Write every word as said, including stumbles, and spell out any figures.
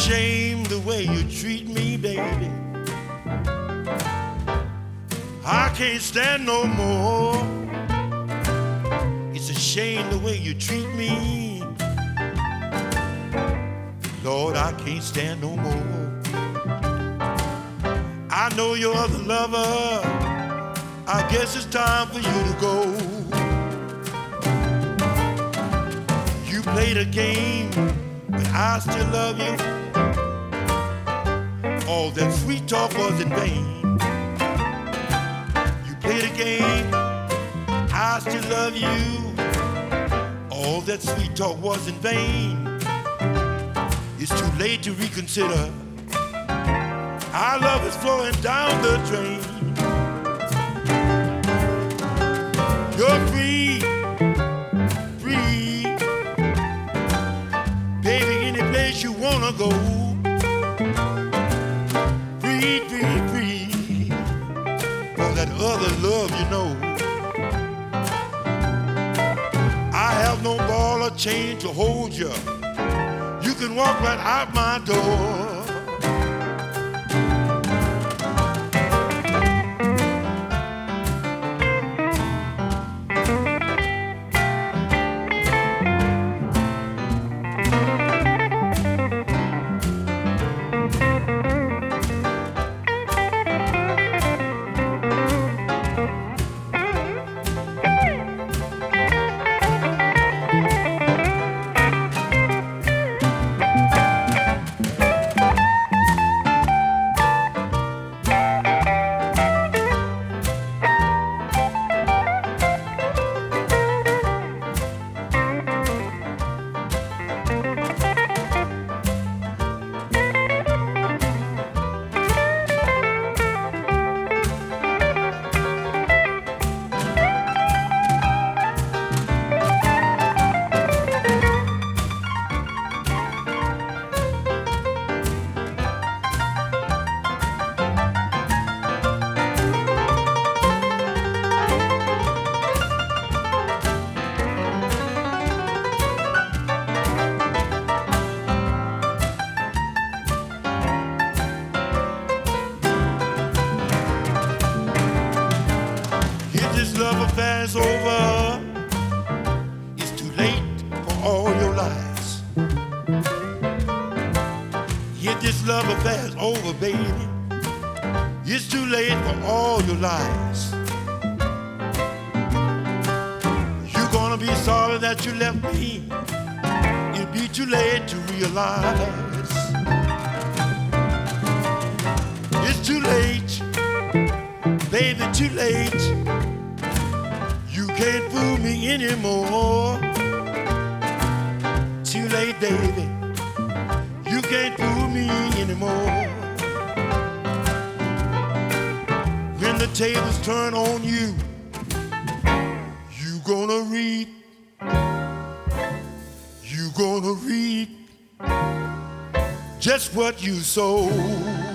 shame the way you treat me, baby. I can't stand no more. It's a shame the way you treat me. Lord, I can't stand no more. I know you're the lover. I guess it's time for you to go. You played a game, but I still love you. All that sweet talk was in vain. You played a game, I still love you. All that sweet talk was in vain. It's too late to reconsider. Our love is flowing down the drain. You're free, free. Baby, any place you wanna go. Free, free, free. For that other love, you know. I have no ball or chain to hold you. You can walk right out my door. Love affair's over. It's too late for all your lies. Yet this love affair's over, baby. It's too late for all your lies. You're gonna be sorry that you left me. It'll be too late to realize. It's too late, baby, too late. You can't fool me anymore. Too late, baby. You can't fool me anymore. When the tables turn on you, you gonna reap. You gonna reap just what you sow.